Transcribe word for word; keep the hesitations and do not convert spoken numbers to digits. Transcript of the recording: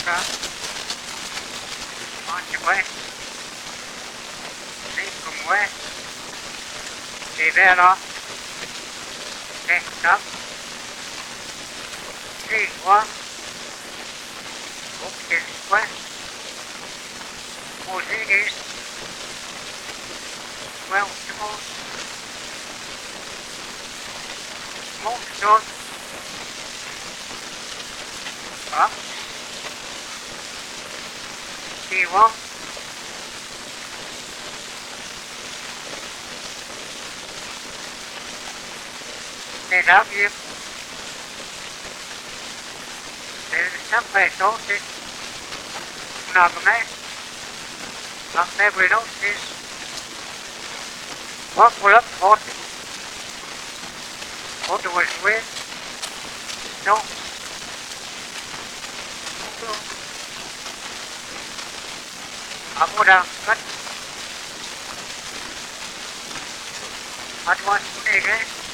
acá. Onde vai? Assim como é. Tiver ó. Tem tá? Sim, ó. O que foi? Musinis. Well, told. Most of. Up. See one. They love you. There's somewhere sorted. Not a man. Not every notice. What will up for? What was with? No. Aku dah kan. Ada masuk ni kan.